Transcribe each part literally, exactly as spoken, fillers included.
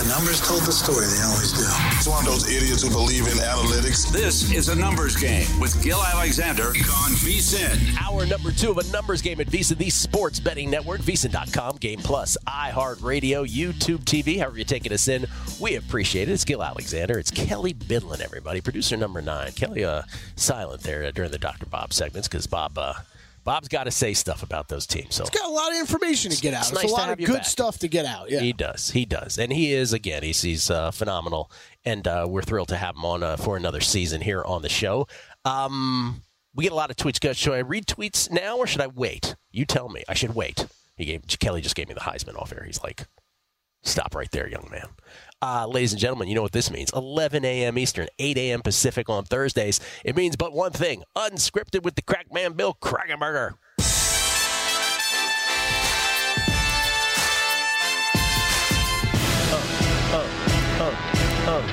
The numbers told the story. They always do. It's one of those idiots who believe in analytics. This is a numbers game with Gil Alexander on VSiN. Hour number two of a numbers game at VSiN, the sports betting network, V S I N dot com, Game Plus, iHeartRadio, YouTube T V, however you're taking us in. We appreciate it. It's Gil Alexander. It's Kelly Bidlin, everybody. Producer number nine. Kelly, uh, silent there uh, during the Doctor Bob segments because Bob, uh, Bob's got to say stuff about those teams. So he's got a lot of information to get out. It's, it's nice a lot of good back. stuff to get out. Yeah, he does. He does, and he is again. He's he's uh, phenomenal, and uh, we're thrilled to have him on uh, for another season here on the show. Um, we get a lot of tweets. Should I read tweets now or should I wait? You tell me. I should wait. He gave Kelly just gave me the Heisman off air. He's like, stop right there, young man. Uh, ladies and gentlemen, you know what this means. eleven a.m. Eastern, eight a.m. Pacific on Thursdays. It means but one thing. Unscripted with the crack man, Bill Kragenberger. Oh, oh, oh.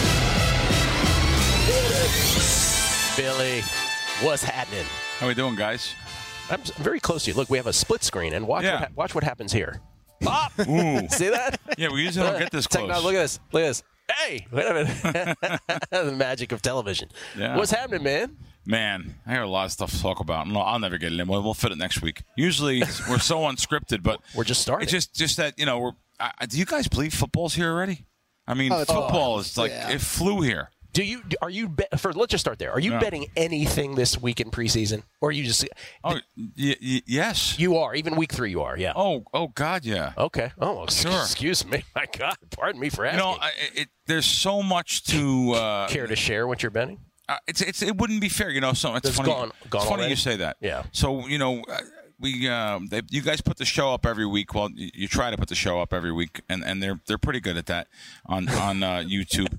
Billy, what's happening? How we doing, guys? I'm very close to you. Look, we have a split screen, and watch, yeah. what, ha- watch what happens here. Pop! See that? Yeah, we usually don't get this close. Techno- look at this. Look at this. Hey! Wait a minute. The magic of television. Yeah. What's happening, man? Man, I got a lot of stuff to talk about. No, I'll never get it in. We'll, we'll fit it next week. Usually, we're so unscripted, but we're just starting. It's just, just that, you know, we're. I, do you guys believe football's here already? I mean, oh, football is like, yeah. It flew here. Do you are you bet, for let's just start there. Are you yeah. betting anything this week in preseason, or are you just? Oh, y- y- yes. You are even week three. You are, yeah. Oh, oh God, yeah. Okay. Oh, sure. Excuse me. My God, pardon me for asking. You know, I, it, there's so much to uh, care to share what you're betting. Uh, it's it's it wouldn't be fair, you know. So it's, it's funny. Gone, gone it's funny already? You say that. Yeah. So you know. Uh, We, um, they, you guys put the show up every week. Well, you, you try to put the show up every week, and, and they're they're pretty good at that on on uh, YouTube.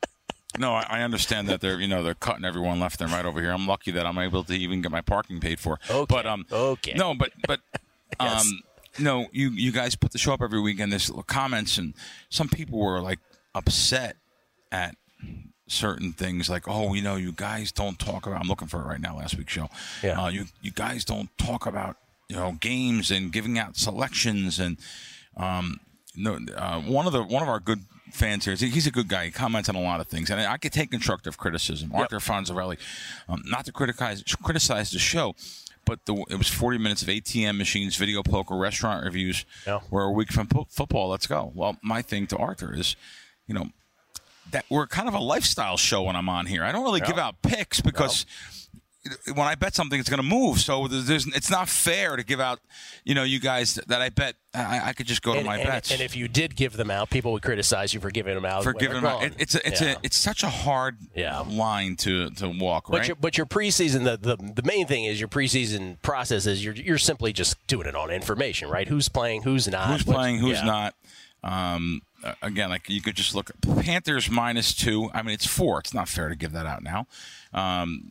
No, I, I understand that they're you know they're cutting everyone left and right over here. I'm lucky that I'm able to even get my parking paid for. Okay. But um, okay. No, but but um, yes. no, you you guys put the show up every week, and there's comments, and some people were like upset at certain things, like, oh, you know, you guys don't talk about. I'm looking for it right now. Last week's show. Yeah. Uh, you you guys don't talk about. You know, games and giving out selections, and um, no, uh, one of the one of our good fans here, he's a good guy. He comments on a lot of things, and I could take constructive criticism. Yep. Arthur Fonzarelli, um, not to criticize criticize the show, but the, it was forty minutes of A T M machines, video poker, restaurant reviews. Yeah. We're a week from po- football. Let's go. Well, my thing to Arthur is, you know, that we're kind of a lifestyle show when I'm on here. I don't really yeah. give out picks because. Yeah. When I bet something, it's going to move. So there's, there's, it's not fair to give out, you know, you guys that I bet. I, I could just go and, to my and, bets. And if you did give them out, people would criticize you for giving them out. For giving them out, it, it's a, it's yeah. a, it's such a hard yeah. line to, to walk, but right? Your, but your preseason, the, the the main thing is your preseason process is you're you're simply just doing it on information, right? Who's playing, who's not, who's playing, who's yeah. not. Um, again, like you could just look at Panthers minus two. I mean, it's four. It's not fair to give that out now. Um,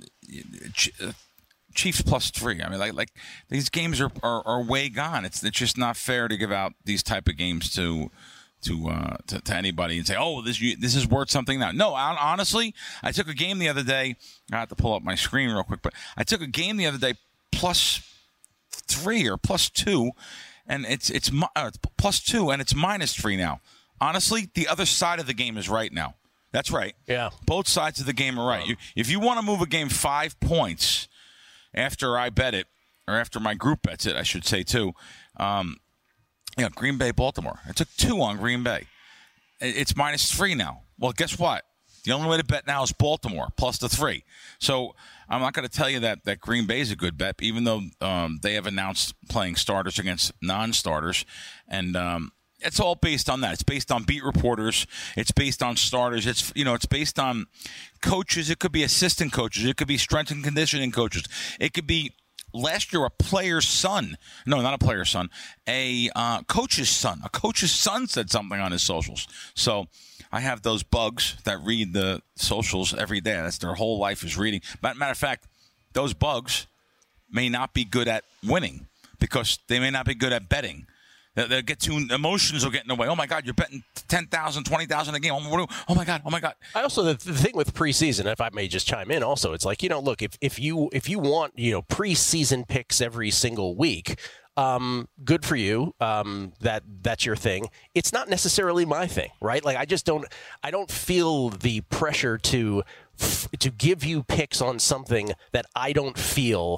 Chiefs plus three. I mean, like like these games are, are, are way gone. It's it's just not fair to give out these type of games to to uh, to, to anybody and say, oh, this this is worth something now. No, I, honestly, I took a game the other day. I have to pull up my screen real quick, but I took a game the other day plus three or plus two, and it's it's, uh, it's plus two and it's minus three now. Honestly, the other side of the game is right now. That's right. Yeah, both sides of the game are right. Um, you, if you want to move a game five points. After I bet it, or after my group bets it, I should say, too. Um, you know, Green Bay, Baltimore. I took two on Green Bay. It's minus three now. Well, guess what? The only way to bet now is Baltimore, plus the three. So I'm not going to tell you that, that Green Bay is a good bet, even though um, they have announced playing starters against non-starters. And um, it's all based on that. It's based on beat reporters. It's based on starters. It's you know, it's based on coaches. It could be assistant coaches. It could be strength and conditioning coaches. It could be last year a player's son. No, not a player's son. A uh, coach's son. A coach's son said something on his socials. So I have those bugs that read the socials every day. That's their whole life is reading. But matter of fact, those bugs may not be good at winning because they may not be good at betting. They'll get too emotions will get in the way. Oh my God, you're betting ten thousand, twenty thousand a game. Oh my God, oh my God. I also the, the thing with preseason, if I may just chime in, also, it's like you know, look, if if you if you want you know preseason picks every single week, Um, good for you. Um, that that's your thing. It's not necessarily my thing, right? Like I just don't. I don't feel the pressure to to give you picks on something that I don't feel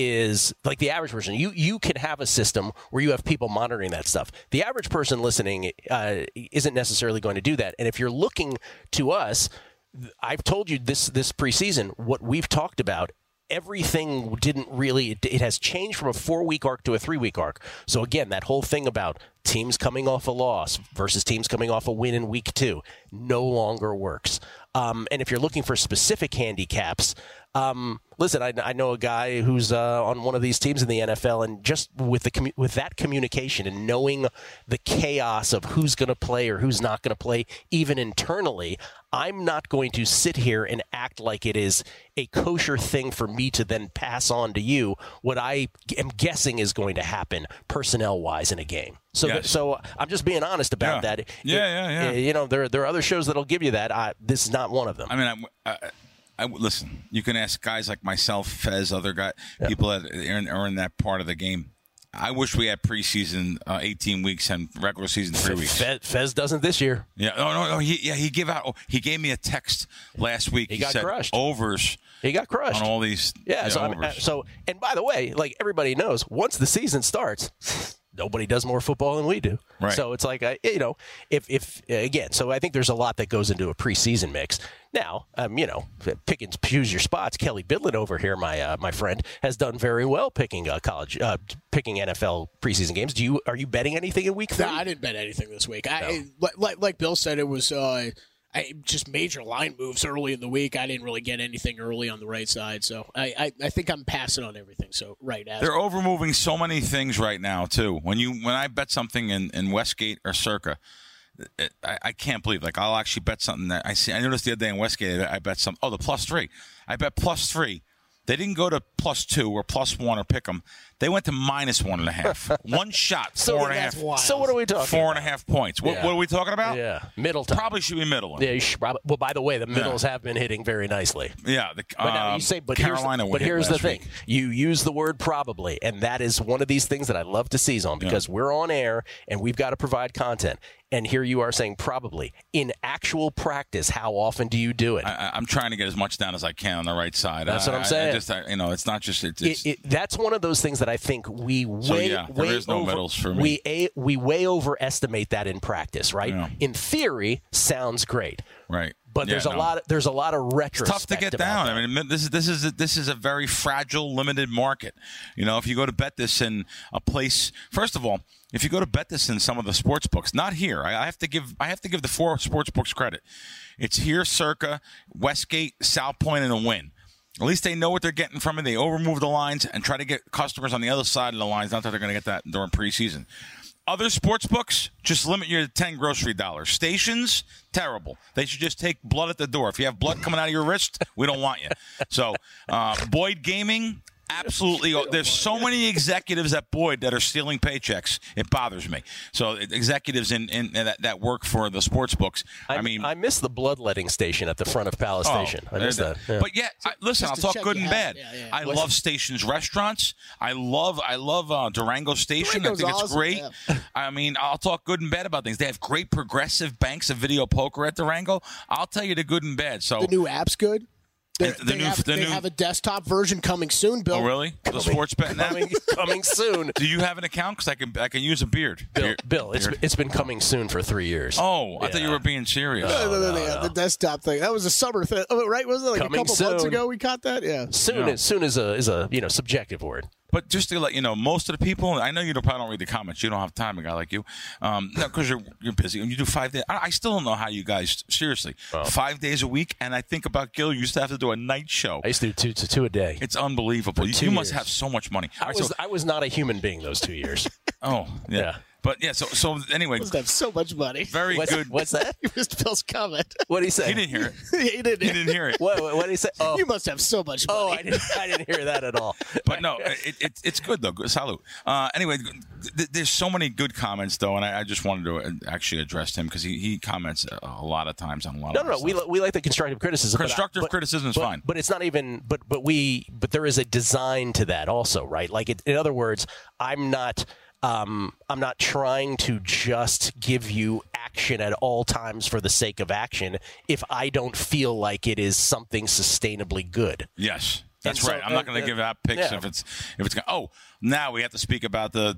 is like the average person. You you can have a system where you have people monitoring that stuff. The average person listening uh, isn't necessarily going to do that. And if you're looking to us, I've told you this this preseason what we've talked about. Everything didn't really, it has changed from a four-week arc to a three-week arc. So, again, that whole thing about teams coming off a loss versus teams coming off a win in week two no longer works. Um, and if you're looking for specific handicaps, um, listen, I, I know a guy who's uh, on one of these teams in the N F L, and just with the commu- with that communication and knowing the chaos of who's going to play or who's not going to play, even internally, I'm not going to sit here and act like it is a kosher thing for me to then pass on to you what I am guessing is going to happen personnel-wise in a game. So, yes. th- so I'm just being honest about yeah. that. Yeah, it, yeah, yeah. You know, there there are other shows that'll give you that. I, this is not one of them. I mean, I, I, I, listen, you can ask guys like myself, Fez, other guys, yeah. people that are in, are in that part of the game. I wish we had preseason uh, eighteen weeks and regular season three weeks. Fez, Fez doesn't this year. Yeah, no, no, no. He, yeah, he gave out. Oh, he gave me a text last week. He, he got said crushed. Overs. He got crushed on all these. Yeah. yeah So, I mean, so, and by the way, like everybody knows, once the season starts, nobody does more football than we do. Right. So it's like, I, you know, if if again, so I think there's a lot that goes into a preseason mix. Now, um, you know, pick and choose your spots. Kelly Bidlin over here, my uh, my friend, has done very well picking uh, college, uh, picking N F L preseason games. Do you are you betting anything in week three? No, I didn't bet anything this week. No. I like like Bill said, it was uh, I, just major line moves early in the week. I didn't really get anything early on the right side, so I, I, I think I'm passing on everything. So right as they're overmoving so many things right now too. When you when I bet something in, in Westgate or Circa. It, I, I can't believe, like, I'll actually bet something that I see. I noticed the other day in Westgate, I bet some. Oh, the plus three. I bet plus three. They didn't go to plus two or plus one or pick them. They went to minus one and a half. One shot, so four and a half. Wild. So what are we talking? Four about? and a half points. What, Yeah. what are we talking about? Yeah, middle time. Probably should be middle. Yeah, you should probably, well, by the way, the middles Yeah. have been hitting very nicely. Yeah. The, But now um, you say, but Carolina here's, would but hit here's the last thing: week. you use the word probably, and that is one of these things that I love to seize on because Yeah. we're on air and we've got to provide content. And here you are saying probably. In actual practice, how often do you do it? I, I'm trying to get as much down as I can on the right side. That's I, what I'm I- saying. I just, I, you know, it's not just. It's, it's, It, it, that's one of those things that I think we way, So, yeah, there way is no over, middles for me. We a, we way overestimate that in practice, right? Yeah. In theory, sounds great, right. but Yeah, there's a no. lot. Of, there's a lot of retrospect. It's tough to get about down. that. I mean, this is this is a, this is a very fragile, limited market. You know, if you go to bet this in a place, first of all, if you go to bet this in some of the sports books, not here. I, I have to give I have to give the four sports books credit. It's here, Circa, Westgate, South Point, and a Win. At least they know what they're getting from it. They overmove the lines and try to get customers on the other side of the lines. Not that they're going to get that during preseason. Other sports books, just limit your ten grocery dollars. Stations, terrible. They should just take blood at the door. If you have blood coming out of your wrist, we don't want you. So, uh, Boyd Gaming, absolutely. There's so many executives at Boyd that are stealing paychecks. It bothers me. So executives in, in, in that, that work for the sports books. I, I mean, I miss the bloodletting station at the front of Palace oh, Station. I miss they're- that. Yeah. But yeah, I, listen, I'll Just to talk check good you and have bad. it. Yeah, yeah. I What's- love Stations restaurants. I love I love uh, Durango Station. Durango's I think it's awesome, great. yeah. I mean, I'll talk good and bad about things. They have great progressive banks of video poker at Durango. I'll tell you the good and bad. So The new app's good. They're- The they new- have, the they new- have a desktop version coming soon, Bill. oh really? The sports bet now. coming, coming soon. Do you have an account? Because I can I can use a beard. Bill, Beard- Bill it's, beard. it's been coming soon for three years. Oh, I thought you Yeah. were being serious. No, no, no, no, no, no. The desktop thing. That was a summer thing, oh, right? Wasn't it like Coming a couple months soon. ago we caught that? Yeah. Soon, Yeah. is, soon is a is a you know subjective word. But just to let you know, most of the people, I know you don't, probably don't read the comments. You don't have time, a guy like you. Um, no, because you're, you're busy. And you do five days. I, I still don't know how you guys, seriously, five days a week. And I think about Gil, you used to have to do a night show. I used to do two to two a day. It's unbelievable. You, two you must years. have so much money. I All right, was so- I was not a human being those two years. oh, yeah. Yeah. But yeah, so so anyway, Must have so much money. very What's, good. what's that? You missed Bill's comment. What did he say? He didn't hear it. he didn't. He didn't hear it. What, what, what did he say? Oh, You must have so much money. oh I, didn't, I didn't hear that at all. But no, it, it, it's good though. Good- Salute. Uh, anyway, th- there's so many good comments though, and I, I just wanted to actually address him because he, he comments a, a lot of times on a lot No, of no, our no. We, stuff. li- we like the constructive criticism. but I- Constructive but- criticism is but- fine. But it's not even. But but we. But there is a design to that also, right? Like, it, in other words, I'm not. Um, I'm not trying to just give you action at all times for the sake of action if I don't feel like it is something sustainably good. Yes, that's And so, right. I'm not uh, going to uh, give out picks yeah. if it's if it's. Gonna, oh, now we have to speak about the.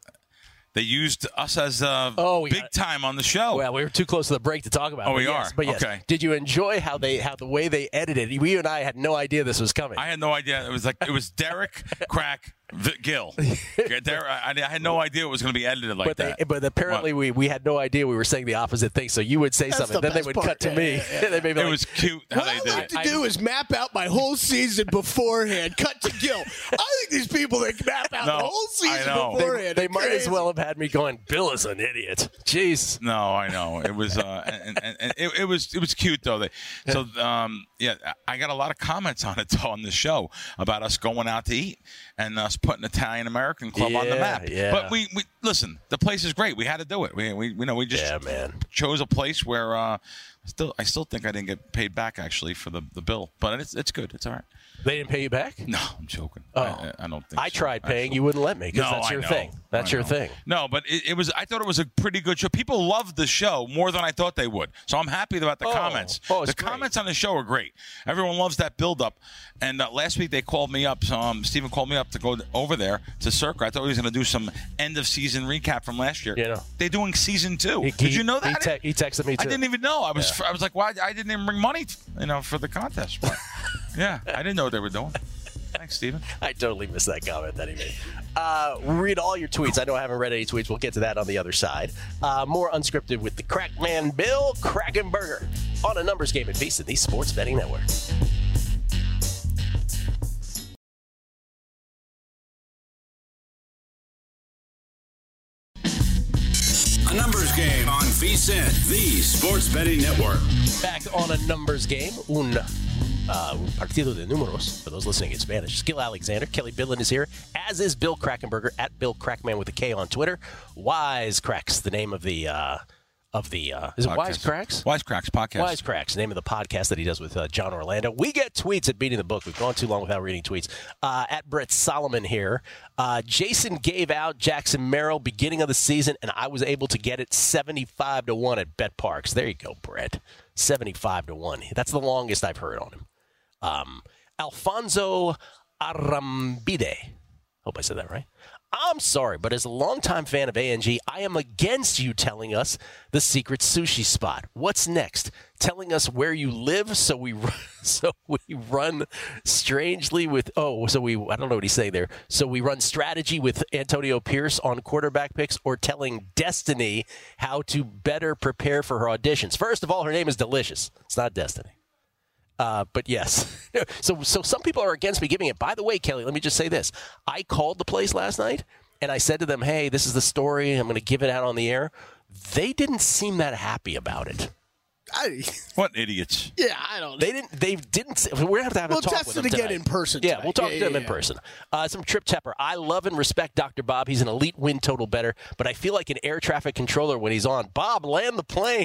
They used us as uh, Oh, we big got- time on the show. Well, we were too close to the break to talk about it. Oh, but we yes, are? But yes, Okay. did you enjoy how they how the way they edited? We and I had no idea this was coming. I had no idea. It was like it was Derek, Crack, V- Gill. Okay, Derek, I, I had no idea it was going to be edited like but they, that. but apparently What? we, we had no idea we were saying the opposite thing. So you would say That's something, the then they best would part. cut to Yeah, me. yeah, yeah. They'd be It like, was cute how What they I did like it. to do is map out my whole season beforehand. Cut to Gil. I think these people that map out No, the whole I season know. beforehand. they are might as crazy. well have had me going, Bill is an idiot. Jeez. No, I know it was, uh, and, and, and it, it was it was cute though. They, so um, yeah, I got a lot of comments on it though on the show about us going out to eat and us putting Italian American Club on the Yeah, map. yeah. But we, we listen, the place is great. We had to do it. We we you know we just Yeah, man. chose a place where uh, still I still think I didn't get paid back actually for the, the bill, but it's it's good. It's all right. They didn't pay you back? No, I'm joking. Oh. I, I don't think I so, tried paying. actually. You wouldn't let me because No, that's I your know. thing. That's I your know. thing. No, but it, it was. I thought it was a pretty good show. People loved the show more than I thought they would. So I'm happy about the Oh. comments. Oh, it's the great. comments on the show are great. Everyone loves that build-up. And uh, last week they called me up. So, um, Stephen called me up to go over there to Circa. I thought he was going to do some end-of-season recap from last year. You know. They're doing season two. He- Did he- you know He, that? te- he texted me too. I didn't even know. I was. I was like, why? I didn't even bring money, you know, for the contest. But, yeah, I didn't know what they were doing. Thanks, Stephen. I totally missed that comment that he made. Uh, read all your tweets. I know I haven't read any tweets. We'll get to that on the other side. Uh, more unscripted with the Crackman Bill Krackomberger on a numbers game at VEASAN, the Sports Betting Network. A numbers game on VEASAN, the Sports Betting Network. Back on a numbers game, un uh, un partido de números, for those listening in Spanish. Gil Alexander, Kelly Bidlin is here, as is Bill Krackomberger, at Bill Crackman with a K on Twitter. Wisecracks, the name of the, uh, of the, uh, is it Podcast. Wisecracks? Wisecracks podcast. Wisecracks, the name of the podcast that he does with uh, John Orlando. We get tweets at Beating the Book. We've gone too long without reading tweets. Uh, at Brett Solomon here. Uh, Jason gave out Jackson Merrill beginning of the season, and I was able to get it seventy-five to one at Bet Parks. There you go, Brett. seventy-five to one. That's the longest I've heard on him. Um, Alfonso Arambide. Hope I said that right. I'm sorry, but as a longtime fan of A N G, I am against you telling us the secret sushi spot. What's next? Telling us where you live, so we run, so we run strangely with oh, so we I don't know what he's saying there. So we run strategy with Antonio Pierce on quarterback picks, or telling Destiny how to better prepare for her auditions. First of all, her name is Delicious. It's not Destiny. Uh, but yes, so so some people are against me giving it. By the way, Kelly, let me just say this. I called the place last night, and I said to them, hey, this is the story. I'm going to give it out on the air. They didn't seem that happy about it. I, What idiots. yeah, I don't. They didn't. They didn't. Say, we're gonna have to have We'll a talk test with it them again tonight. in person Yeah, tonight. we'll talk Yeah, to them yeah, in yeah. person. Uh, some Trip Tepper. I love and respect Doctor Bob. He's an elite win total better, but I feel like an air traffic controller when he's on. Bob, land the plane.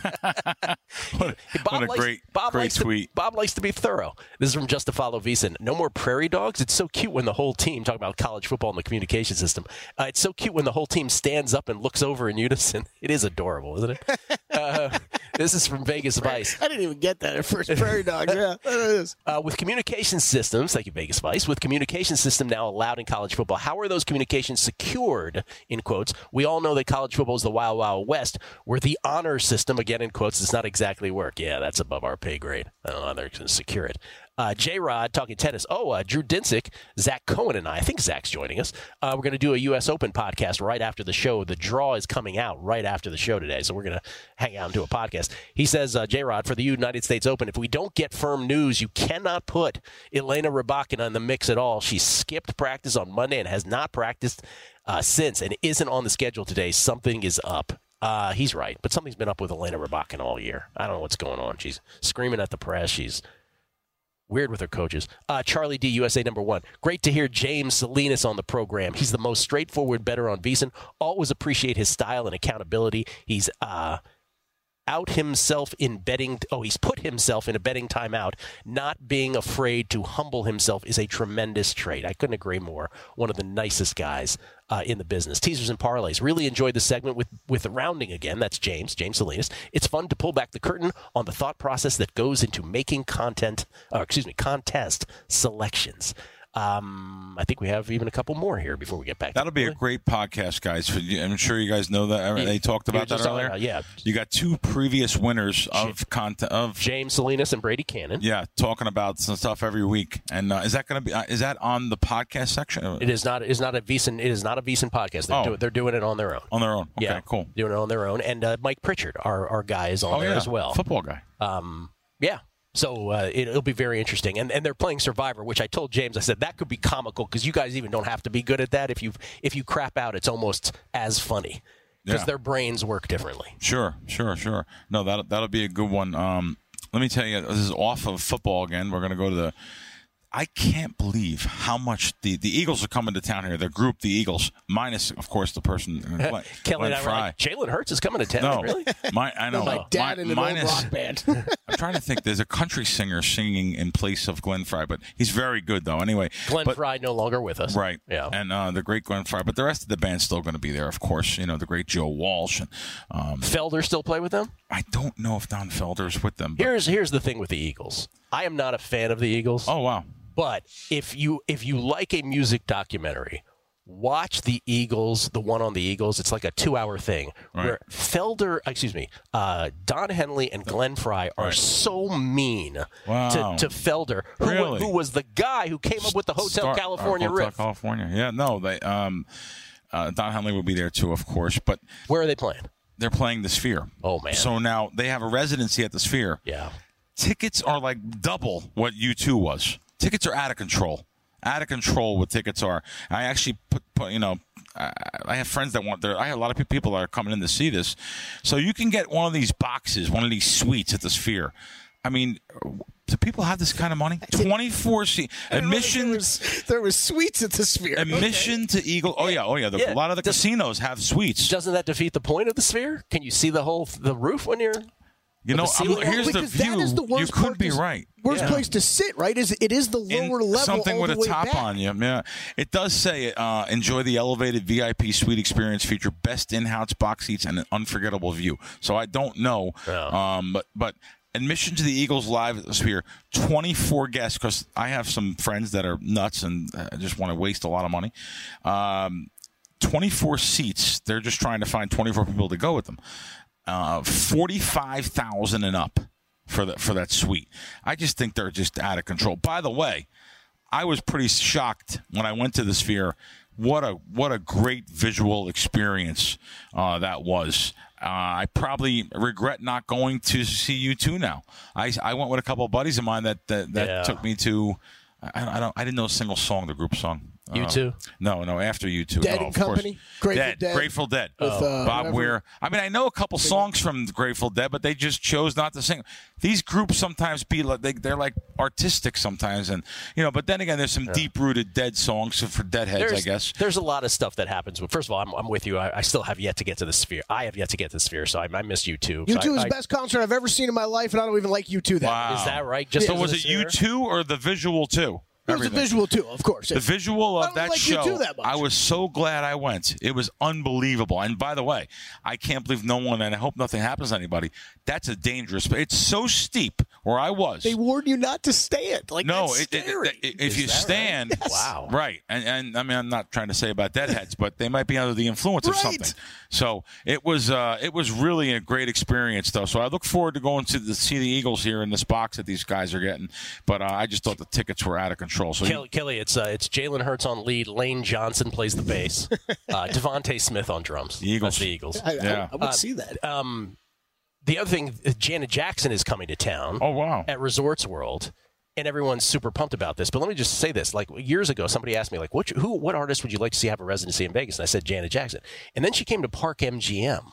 What, Bob what a likes, great, Bob great likes tweet. To, Bob likes to be thorough. This is from Just to Follow VEASAN. No more prairie dogs. It's so cute when the whole team, talking about college football and the communication system, uh, it's so cute when the whole team stands up and looks over in unison. It is adorable, isn't it? uh, this is from Vegas Vice. I didn't even get that at first. Prairie dogs. Yeah, that is. Uh, with communication systems, thank you, Vegas Vice, with communication system now allowed in college football, how are those communications secured, in quotes? We all know that college football is the Wild Wild West, where the honor system, again in quotes, does not exactly work. Yeah, that's above our pay grade. I don't know how they're going to secure it. Uh, J-Rod talking tennis. Oh, uh, Drew Dinsick, Zach Cohen, and I. I think Zach's joining us. Uh, we're going to do a U S Open podcast right after the show. The draw is coming out right after the show today, so we're going to hang out and do a podcast. He says, uh, J-Rod, for the United States Open, if we don't get firm news, you cannot put Elena Rybakina in the mix at all. She skipped practice on Monday and has not practiced uh, since and isn't on the schedule today. Something is up. Uh, he's right, but something's been up with Elena Rybakina all year. I don't know what's going on. She's screaming at the press. She's weird with her coaches. Uh, Charlie D, U S A number one. Great to hear James Salinas on the program. He's the most straightforward bettor on VSiN. Always appreciate his style and accountability. He's uh, out himself in betting. Oh, he's put himself in a betting timeout. Not being afraid to humble himself is a tremendous trait. I couldn't agree more. One of the nicest guys uh, in the business. Teasers and parlays. Really enjoyed the segment with, with the rounding again. That's James, James Salinas. It's fun to pull back the curtain on the thought process that goes into making content, uh, excuse me, contest selections. Um, I think we have even a couple more here before we get back. That'll to be a great podcast, guys. I'm sure you guys know that. Yeah, they talked about that earlier. About, yeah, you got two previous winners of content of James Salinas and Brady Cannon. Yeah, talking about some stuff every week. And uh, is that going to be? Uh, is that on the podcast section? It is not. It is not a VSiN. It is not a VSiN podcast. They're, oh. do, they're doing it on their own. On their own. Okay, yeah, cool. Doing it on their own. And uh, Mike Pritchard, our our guy, is on oh, there yeah. as well. Football guy. Um, yeah. So uh, it, it'll be very interesting. And and they're playing Survivor, which I told James, I said, that could be comical because you guys even don't have to be good at that. If you if you crap out, it's almost as funny because yeah. their brains work differently. Sure, sure, sure. No, that'll, that'll be a good one. Um, let me tell you, this is off of football again. We're going to go to the – I can't believe how much the, the Eagles are coming to town here. They're grouped, the Eagles, minus, of course, the person, Glenn, Kelly Glenn and I Fry. were like, Jalen Hurts is coming to town, no, really? My, I know. My dad my, in an minus, old rock band. I'm trying to think. There's a country singer singing in place of Glenn Fry, but he's very good, though. Anyway. Glenn but, Fry no longer with us. Right. Yeah. And uh, the great Glenn Fry. But the rest of the band's still going to be there, of course. You know, the great Joe Walsh. And, um, Felder still play with them? I don't know if Don Felder's with them. But... Here's here's the thing with the Eagles. I am not a fan of the Eagles. Oh, wow. But if you if you like a music documentary, watch the Eagles, the one on the Eagles. It's like a two-hour thing right. where Felder, excuse me, uh, Don Henley and Glenn Fry are right. so mean wow. to, to Felder, who, really? who was the guy who came up with the Hotel Star, California uh, Hotel riff. California, yeah, no, they um, uh, Don Henley will be there too, of course. But where are they playing? They're playing the Sphere. Oh man! So now they have a residency at the Sphere. Yeah. Tickets are like double what U two was. Tickets are out of control. Out of control what tickets are. I actually put, put you know, I, I have friends that want there. I have a lot of people that are coming in to see this. So you can get one of these boxes, one of these suites at the Sphere. I mean, do people have this kind of money? twenty-four seat admission. There was, there was suites at the Sphere. Admission okay. to Eagle. Oh yeah, oh yeah. The, yeah. A lot of the Does, casinos have suites. Doesn't that defeat the point of the Sphere? Can you see the whole the roof when you're? You know, I'm, here's the because view. That is the worst you could part be to, right. Worst yeah. place to sit, right? Is it is the lower In level, something all with the a way top back. on you. Yeah, it does say uh, enjoy the elevated V I P suite experience, feature best in-house box seats and an unforgettable view. So I don't know, yeah. um, but but admission to the Eagles live at the Sphere, twenty-four guests because I have some friends that are nuts and uh, just want to waste a lot of money. Um, twenty-four seats. They're just trying to find twenty-four people to go with them. Uh, forty-five thousand and up for the, for that suite. I just think they're just out of control. By the way, I was pretty shocked when I went to the Sphere. What a what a great visual experience uh, that was. Uh, I probably regret not going to see U two now. I, I went with a couple of buddies of mine that that, that yeah. took me to. I, I don't. I didn't know a single song the group sung. U two? Uh, no, no. After U two, Dead no, and of course. Company? Grateful Dead. Dead? Grateful Dead. With, uh, Bob whatever. Weir. I mean, I know a couple songs from Grateful Dead, but they just chose not to sing. These groups sometimes be like they, they're like artistic sometimes, and you know. But then again, there's some yeah. deep-rooted Dead songs for Deadheads, there's, I guess. There's a lot of stuff that happens. First of all, I'm, I'm with you. I, I still have yet to get to the Sphere. I have yet to get to the Sphere, so I, I missed U two. U two so is I, the best concert I've ever seen in my life, and I don't even like U two. That wow. Is that right? Just so yeah. was it U two or the visual too? It was Everything. a visual too, of course. The visual I of don't that like show, U two that much. I was so glad I went. It was unbelievable. And by the way, I can't believe no one, and I hope nothing happens to anybody, that's a dangerous, it's so steep where I was. They warned you not to stand. Like, no, that's it, it, scary. it, it, if you stand, right? Yes. Wow. right, and, and I mean, I'm not trying to say about deadheads, but they might be under the influence of Right. something. So it was, uh, it was really a great experience, though. So I look forward to going to the, see the Eagles here in this box that these guys are getting. But uh, I just thought the tickets were out of control. So Kelly, Kelly it's uh, it's Jalen Hurts on lead. Lane Johnson plays the bass. uh, Devontae Smith on drums. The Eagles. That's the Eagles. I, Yeah. I, I would see that. Um, the other thing, Janet Jackson is coming to town. Oh, wow. At Resorts World, and everyone's super pumped about this. But let me just say this: like years ago, somebody asked me, like, what who what artist would you like to see have a residency in Vegas? And I said Janet Jackson. And then she came to Park M G M,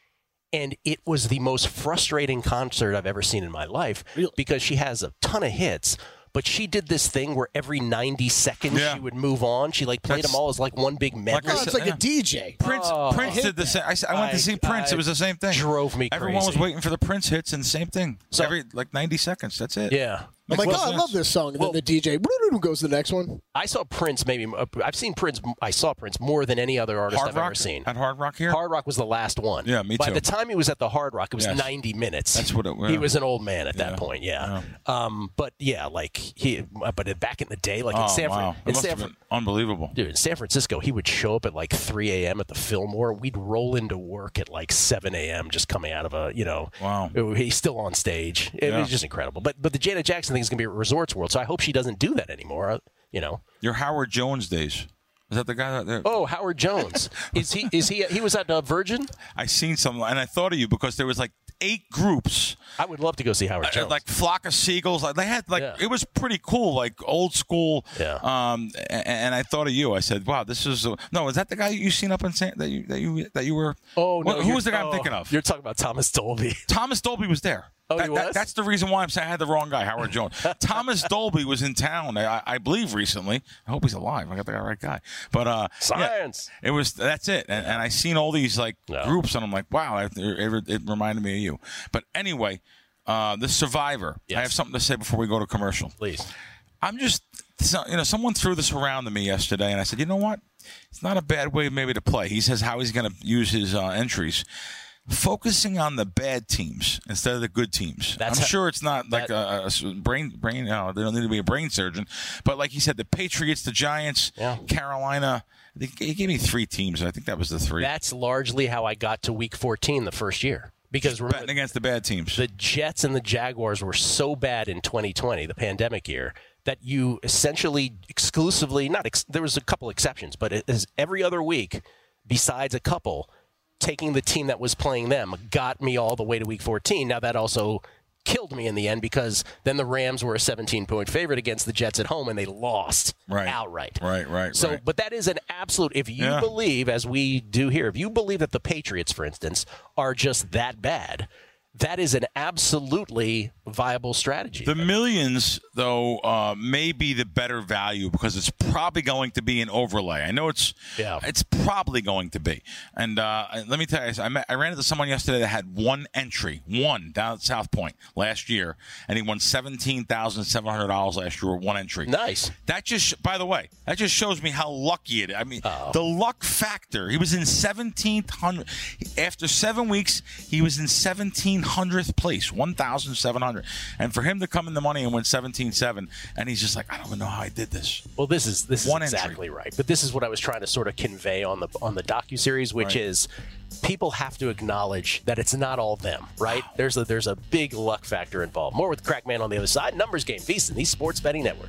and it was the most frustrating concert I've ever seen in my life because she has a ton of hits. But she did this thing where every ninety seconds Yeah. she would move on. She like played That's- them all as like one big medley. Like I Oh, said, it's like yeah. a D J. Prince, Prince did the same. I, s- I went I- to see Prince. I- it was the same thing. drove me Everyone was crazy. waiting for the Prince hits, and the same thing. So- Every like ninety seconds. That's it. Yeah. I'm like, Well, oh, I yes. love this song. And Well- then the D J goes to the next one. I saw Prince maybe. I've seen Prince. I saw Prince more than any other artist Hard I've Rock ever seen. at Hard Rock here. Hard Rock was the last one. Yeah, me By too. the time he was at the Hard Rock, it was Yes. ninety minutes. That's what it- He yeah. was an old man at that Yeah. point. Yeah. Um. But yeah, like he. But back in the day, like in Oh San wow! Fran, It in must San have Fran, been unbelievable. dude, in San Francisco, he would show up at like three a.m. at the Fillmore. We'd roll into work at like seven a.m. just coming out of a, you know, Wow. he's still on stage. It Yeah. was just incredible. But but the Janet Jackson thing is going to be at Resorts World, so I hope she doesn't do that anymore. uh, You know. Your Howard Jones days. Is that the guy that? that Oh, Howard Jones. is he? Is he? He was at uh, Virgin. I seen some, and I thought of you because there was like eight groups, I would love to go see Howard uh, Jones. like flock of seagulls. Like they had, like Yeah. it was pretty cool, like old school. Yeah. Um, and, and I thought of you. I said, "Wow, this is a, no." Is that the guy you seen up in San, that you that you that you were? oh no, Wh- who you're- was the guy oh, I'm thinking of? You're talking about Thomas Dolby. Thomas Dolby was there. Oh, That- he that- was? that's the reason why I'm saying I had the wrong guy, Howard Jones. Thomas Dolby was in town, I, I believe, recently. I hope he's alive. I got the right guy. But uh, Science. yeah, it was. That's it. And, and I seen all these like No. groups, and I'm like, wow, it, it, it reminded me of you. But anyway, uh, the Survivor. Yes. I have something to say before we go to commercial. Please. I'm just, so, you know, someone threw this around to me yesterday, and I said, you know what? It's not a bad way maybe to play. He says how he's going to use his uh, entries. Focusing on the bad teams instead of the good teams. That's I'm how- sure it's not like that- a, a s- brain, brain, no, they don't need to be a brain surgeon. But like he said, the Patriots, the Giants, Yeah. Carolina, I think he gave me three teams. I think that was the three. That's largely how I got to Week fourteen the first year because remember, Betting against the bad teams. the Jets and the Jaguars were so bad in twenty twenty, the pandemic year, that you essentially exclusively not ex- there was a couple exceptions, but it is every other week, besides a couple, taking the team that was playing them got me all the way to Week fourteen. Now that also killed me in the end because then the Rams were a seventeen-point favorite against the Jets at home and they lost Right. outright. Right, right, So, right. but that is an absolute. If you Yeah. believe, as we do here, if you believe that the Patriots, for instance, are just that bad, that is an absolutely viable strategy. The millions, though, uh, may be the better value because it's probably going to be an overlay. I know it's Yeah. it's probably going to be. And uh, let me tell you, I, met, I ran into someone yesterday that had one entry, one down at South Point last year, and he won seventeen thousand seven hundred dollars last year with one entry. Nice. That just, by the way, that just shows me how lucky it is. I mean, Oh. the luck factor. He was in seventeen hundred. After seven weeks, he was in seventeen hundredth place, one thousand seven hundred. And for him to come in the money and win seventeen seven, and he's just like, I don't even know how I did this. Well, this is this is One entry. exactly right. But this is what I was trying to sort of convey on the on the docuseries, which Right. is people have to acknowledge that it's not all them, right? There's a there's a big luck factor involved. More with Crackman on the other side. Numbers game, VSiN, the Sports Betting Network.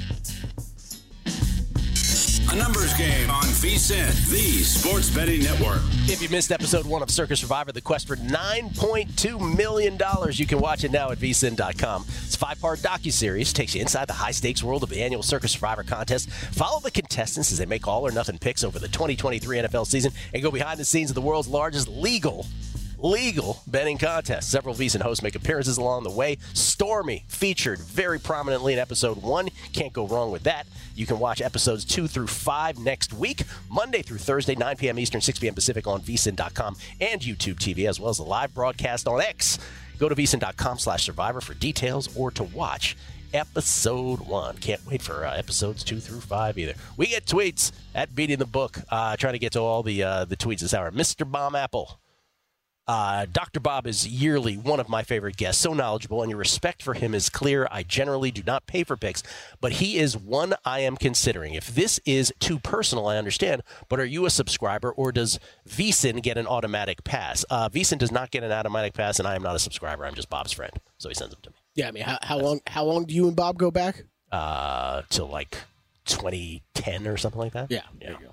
A numbers game on VSiN, the Sports Betting Network. If you missed episode one of Circus Survivor, the quest for nine point two million dollars, you can watch it now at V S I N dot com. It's a five-part docuseries, takes you inside the high-stakes world of the annual Circus Survivor contest. Follow the contestants as they make all-or-nothing picks over the twenty twenty-three N F L season and go behind the scenes of the world's largest legal legal betting contest. Several VSiN hosts make appearances along the way. Stormy featured very prominently in episode one. Can't go wrong with that. You can watch episodes two through five next week, Monday through Thursday, nine p.m. Eastern, six p.m. Pacific on V S I N dot com and YouTube T V, as well as the live broadcast on X. Go to V S I N dot com slash survivor for details or to watch episode one. Can't wait for uh, episodes two through five either. We get tweets at Beating the Book. Uh, trying to get to all the uh, the tweets this hour. Mister Bomb Apple. Uh, Doctor Bob is yearly one of my favorite guests, so knowledgeable, and your respect for him is clear. I generally do not pay for picks, but he is one I am considering. If this is too personal, I understand, but are you a subscriber, or does VSiN get an automatic pass? Uh, VSiN does not get an automatic pass, and I am not a subscriber. I'm just Bob's friend, so he sends them to me. Yeah, I mean, how, how long How long do you and Bob go back? Uh, till like twenty ten or something like that. Yeah, yeah. there you go.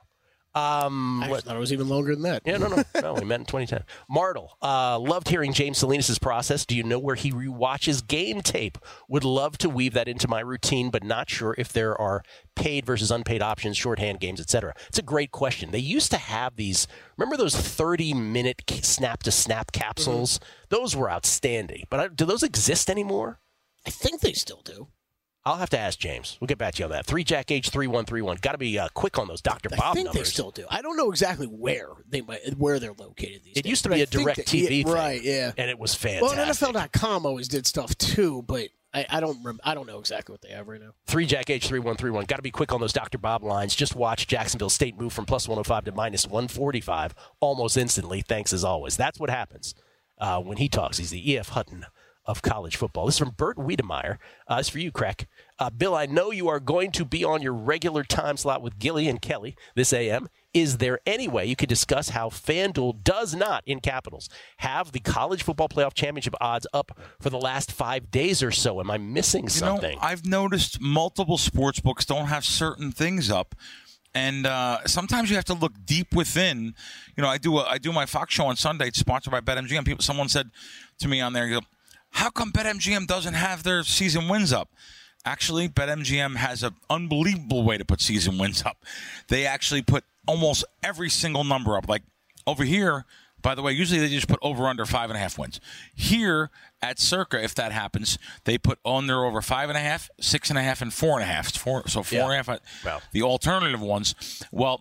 Um, I what, thought it was even longer than that. Yeah, no, no, no. We met in twenty ten. Martle, uh, loved hearing James Salinas' process. Do you know where he rewatches game tape? Would love to weave that into my routine, but not sure if there are paid versus unpaid options, shorthand games, et cetera. It's a great question. They used to have these. Remember those thirty-minute snap-to-snap capsules? Mm-hmm. Those were outstanding. But I, do those exist anymore? I think they still do. I'll have to ask James. We'll get back to you on that. three Jack H three one three one. Got to be uh, quick on those Doctor Bob numbers. I think numbers. they still do. I don't know exactly where they might, where they're located these it days. used to but be I a direct T V that, thing. Right, yeah. And it was fantastic. Well, N F L dot com always did stuff too, but I, I don't rem- I don't know exactly what they have right now. three Jack H three one three one. Got to be quick on those Doctor Bob lines. Just watch Jacksonville State move from plus one oh five to minus one forty-five almost instantly. Thanks as always. That's what happens uh, when he talks. He's the E F Hutton of college football. This is from Bert Wiedemeyer. Uh, this is for you, Crack. Uh, Bill, I know you are going to be on your regular time slot with Gilly and Kelly this A M. Is there any way you could discuss how FanDuel does not, in capitals, have the college football playoff championship odds up for the last five days or so? Am I missing something? You know, I've noticed multiple sports books don't have certain things up. And uh, sometimes you have to look deep within. You know, I do a, I do my Fox show on Sunday. It's sponsored by BetMGM. People, someone said to me on there, you go, how come BetMGM doesn't have their season wins up? Actually, BetMGM has an unbelievable way to put season wins up. They actually put almost every single number up. Like over here, by the way, usually they just put over under five and a half wins. Here at Circa, if that happens, they put under over five and a half, six and a half, and four and a half. Four, so four yeah. and a half. Wow. The alternative ones. Well,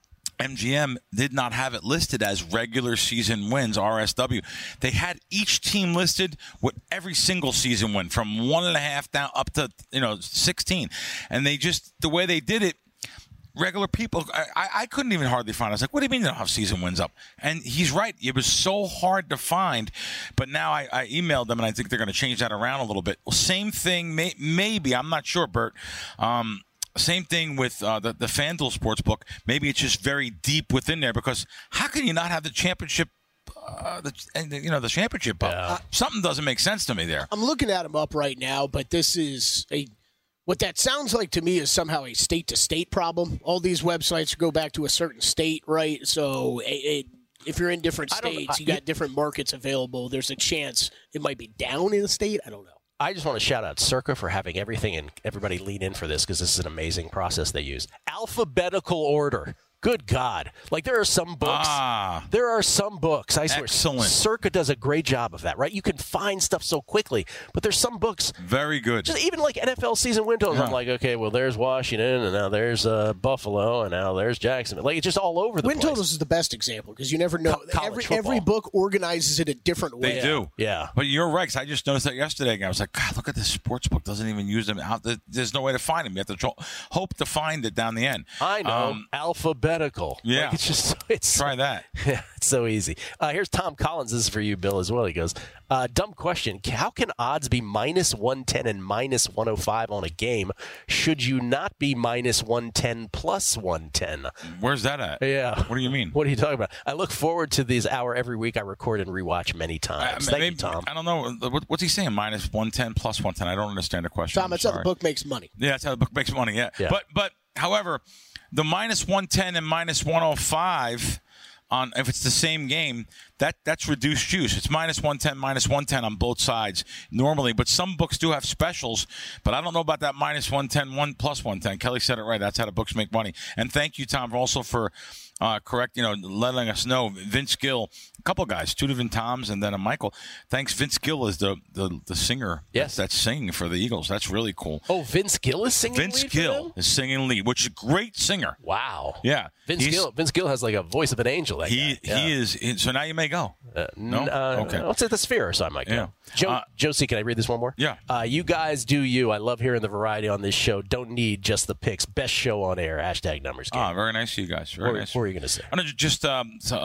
M G M did not have it listed as regular season wins, R S W. They had each team listed with every single season win from one and a half down up to, you know, sixteen. And they just, the way they did it, regular people, I, I couldn't even hardly find it. I was like, what do you mean they don't have season wins up? And he's right. It was so hard to find. But now I, I emailed them, and I think they're going to change that around a little bit. Well, same thing, may, maybe. I'm not sure, Bert. Um, Same thing with uh, the, the FanDuel Sportsbook. Maybe it's just very deep within there, because how can you not have the championship, uh, the, you know, the championship up? Yeah. Uh, something doesn't make sense to me there. I'm looking at them up right now, but this is a what that sounds like to me is somehow a state-to-state problem. All these websites go back to a certain state, right? So it, it, if you're in different states, you got different markets available. There's a chance it might be down in a state. I don't know. I just want to shout out Circa for having everything, and everybody lean in for this because this is an amazing process they use. Alphabetical order. Good God. Like, there are some books. Ah, there are some books. I swear. Excellent. Circa does a great job of that, right? You can find stuff so quickly, but there's some books. Very good. Just even like N F L season win totals. Yeah. I'm like, okay, well, there's Washington, and now there's uh, Buffalo, and now there's Jacksonville. Like, it's just all over the win place. totals is the best example because you never know. Co- every football. every book organizes it a different way. They do. Yeah. But you're right. 'Cause I just noticed that yesterday. I was like, God, look at this sports book. Doesn't even use them out. There's no way to find them. You have to tro- hope to find it down the end. I know. Um, alphabetical. Yeah. Like, it's just, it's Try that. Yeah, it's so easy. Uh, here's Tom Collins. This is for you, Bill, as well. He goes, uh, dumb question. How can odds be minus one ten and minus one oh five on a game? Should you not be minus one ten plus one ten? Where's that at? Yeah. What do you mean? What are you talking about? I look forward to these hour every week. I record and rewatch many times. Uh, Thank maybe, you, Tom. I don't know. What, what's he saying? Minus one ten plus one ten. I don't understand the question. Tom, I'm that's how the sorry. book makes money. Yeah, that's how the book makes money. Yeah. Yeah. But, but however, the minus one ten and minus one oh five on, if it's the same game, that that's reduced juice. It's minus one ten, minus one ten on both sides normally, but some books do have specials. But I don't know about that minus one ten, one plus one ten. Kelly said it right. That's how the books make money. And thank you, Tom, also for uh, correct, you know, letting us know. Vince Gill, a couple guys, two different Toms, and then a Michael. Thanks, Vince Gill is the the, the singer. Yes. that's singing for the Eagles. That's really cool. Oh, Vince Gill is singing Vince lead for Gill them? is singing lead, which is a great singer. Wow. Yeah, Vince He's- Gill. Vince Gill has like a voice of an angel. That He guy. Yeah. he is. he- So now you may go. Uh, No? n- uh, Okay. Let's say the Sphere or something like that. Yeah. Joe, Uh, Josie, can I read this one more? Yeah. Uh, you guys do you. I love hearing the variety on this show. Don't need just the picks. Best show on air. Hashtag numbers game. Ah, very nice of you guys. Very what, nice. what were you going to say? I'm gonna just um, so, um,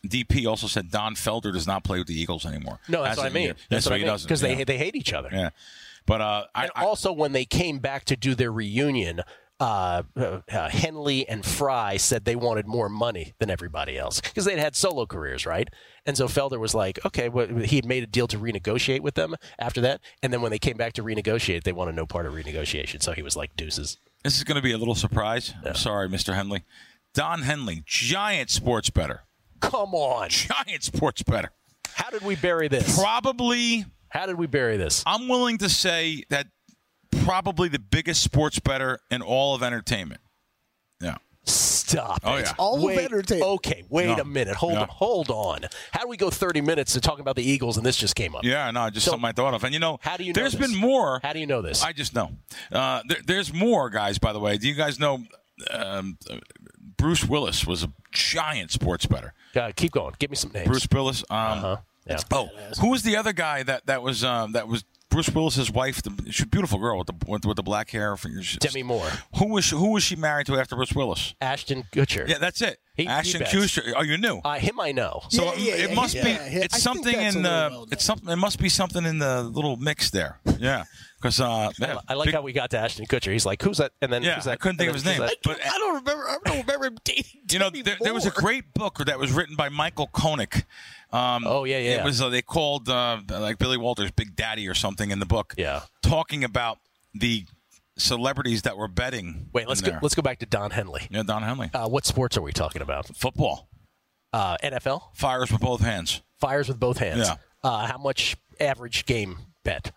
D P also said Don Felder does not play with the Eagles anymore. No, that's Hasn't what I mean. yet. That's so what he I mean. doesn't. Because yeah. they they hate each other. Yeah. But uh, I, and I also, when they came back to do their reunion, uh, uh, uh, Henley and Fry said they wanted more money than everybody else because they'd had solo careers, right? And so Felder was like, okay, well, he had made a deal to renegotiate with them after that. And then when they came back to renegotiate, they wanted no part of renegotiation. So he was like, deuces. This is going to be a little surprise. Yeah. I'm sorry, Mister Henley. Don Henley, giant sports bettor. Come on. Giant sports bettor. How did we bury this? Probably. How did we bury this? I'm willing to say that probably the biggest sports bettor in all of entertainment. Yeah. Stop oh, it. Yeah. All wait, of entertainment. Okay, wait no. a minute. Hold no. on. Hold on. How do we go thirty minutes to talking about the Eagles and this just came up? Yeah, no, just so, something I thought of. And, you know, how do you know there's this? been more. How do you know this? I just know. Uh, there, there's more, guys, by the way. Do you guys know um, Bruce Willis was a giant sports bettor? Uh, keep going. Give me some names. Bruce Willis. Um, uh-huh. Yeah. Oh, who was the other guy that, that was um, that was Bruce Willis's wife? The, she's a beautiful girl with the with, with the black hair. Demi Moore. Who was she, who was she married to after Bruce Willis? Ashton Kutcher. Yeah, that's it. He, Ashton he Kutcher. Oh, you knew? Uh, him, I know. So yeah, yeah, it yeah, must yeah, be. yeah, yeah. It's I something think that's in a little the. well It's something. It must be something in the little mix there. Yeah, because uh, I, I like big, how we got to Ashton Kutcher. He's like, "Who's that?" And then yeah, who's that? I couldn't think of his then, name. I, But I don't remember. I don't remember him dating. you know, Demi there, there was a Moore. great book that was written by Michael Koenig. Um, oh yeah, yeah. It was uh, they called uh, like Billy Walters' Big Daddy or something in the book. Yeah, talking about the celebrities that were betting. Wait, let's go. There. Let's go back to Don Henley. Yeah, Don Henley. Uh, what sports are we talking about? Football. Uh, N F L. Fires with both hands. Fires with both hands. Yeah. Uh, how much average game bet?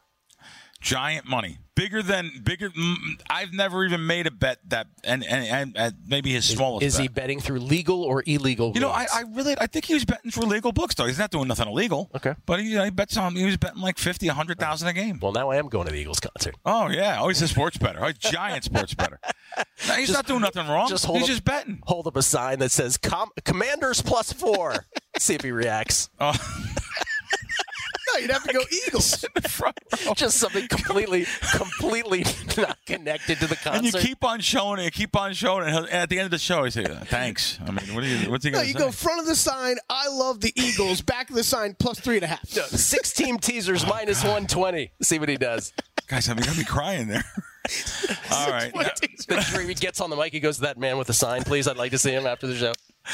Giant money, bigger than bigger. Mm, I've never even made a bet that, and and, and, and maybe his smallest. Is bet. he betting through legal or illegal? You know, I, means? I really, I think he was betting through legal books though. He's not doing nothing illegal. Okay, but he, you know, he bets on. He was betting like fifty, a hundred thousand a game. Well, now I am going to the Eagles concert. Oh yeah, oh he's a sports bettor, oh, giant sports bettor. No, he's Just- not doing nothing wrong. Just hold he's up, just betting. Hold up a sign that says Com- "Commanders plus four." See if he reacts. Oh. No, you'd have to go Eagles. Front row. Just something completely, completely not connected to the concert. And you keep on showing it, keep on showing it. And at the end of the show, he say, "Thanks." I mean, what are you? What's he No, going to you say? go front of the sign. I love the Eagles. Back of the sign plus three and a half. No, six team teasers minus one twenty. See what he does. Guys, I mean, I'll be crying there. All right. The dream, he gets on the mic. He goes to that man with the sign. Please, I'd like to see him after the show.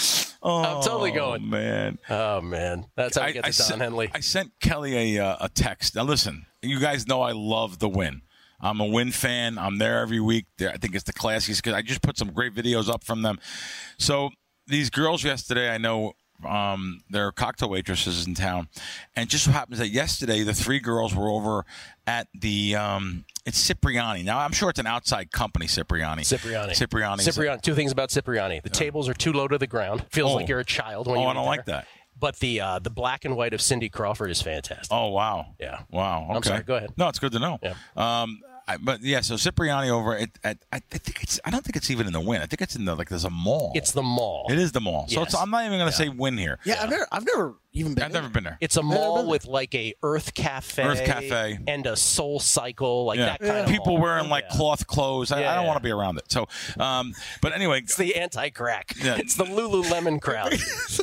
Oh, I'm totally going. man. Oh man, that's how we I, get I to Don sent, Henley. I sent Kelly a uh, a text. Now listen, you guys know I love the Win. I'm a Win fan. I'm there every week. I think it's the classiest because I just put some great videos up from them. So these girls yesterday, I know um, they're cocktail waitresses in town, and it just so happens that yesterday the three girls were over at the um, it's Cipriani. Now I'm sure it's an outside company, Cipriani. Cipriani. Cipriani. Cipriani. Two things about Cipriani. The tables are too low to the ground. Feels Oh. like you're a child when Oh, you I eat don't there. like that. But the uh, the black and white of Cindy Crawford is fantastic. Oh wow. Yeah. Wow. Okay. I'm sorry, go ahead. No, it's good to know. Yeah. Um, I, but yeah, so Cipriani over at, at I think it's I don't think it's even in the Win. I think it's in the like there's a mall. It's the mall. It is the mall. So Yes. it's, I'm not even going to say Win here. Yeah, I've never, I've never even been. I've never been there. It's a mall with like a Earth Cafe, Earth Cafe. and a Soul Cycle, like Yeah. that kind of People mall. wearing like Yeah. cloth clothes. I, Yeah, I don't yeah. want to be around it. So, um, but anyway, It's the anti-crack. Yeah. It's the Lululemon crowd.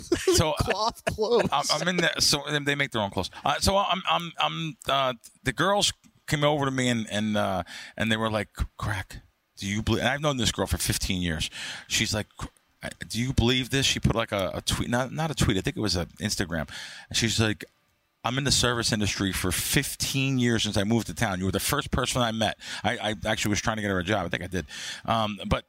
so Cloth clothes. I'm, I'm in there. So they make their own clothes. Uh, so I'm, I'm, I'm. Uh, the girls came over to me and and uh, and they were like, "Crack, do you believe?" And I've known this girl for fifteen years. She's like, "Do you believe this?" She put like a, a tweet, not not a tweet. I think it was an Instagram. And she's like, "I'm in the service industry for fifteen years since I moved to town. You were the first person I met. I, I actually was trying to get her a job. I think I did, um, but."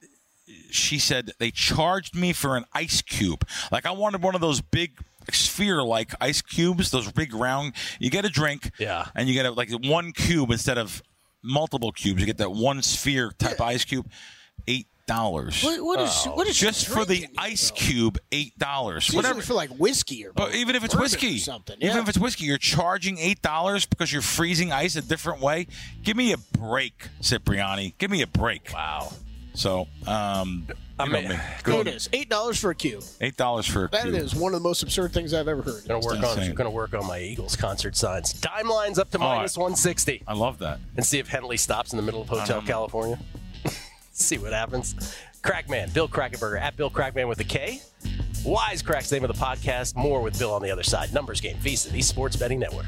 She said they charged me for an ice cube. Like I wanted one of those big sphere-like ice cubes, those big round. You get a drink, Yeah. and you get a, like one cube instead of multiple cubes. You get that one sphere type ice cube. Eight dollars. What, what is what is she Just for the drinking, ice though? cube, eight dollars. It's Whatever. usually for like whiskey or. But even if it's bourbon whiskey, or something. even Yeah. if it's whiskey, you're charging eight dollars because you're freezing ice a different way. Give me a break, Cipriani. Give me a break. Wow. So, um, you I know mean, me. There Good. it is. Eight dollars for a cube. Eight dollars for a That cube. is one of the most absurd things I've ever heard. Gonna work insane. on gonna work on my Eagles concert signs. Dime lines up to All minus right. one sixty, I love that. and see if Henley stops in the middle of Hotel Um, California. See what happens. Crackman, Bill Krackenberger at Bill Crackman with a K. Wisecracks, the name of the podcast. More with Bill on the other side. Numbers Game, VSiN, the Sports Betting Network.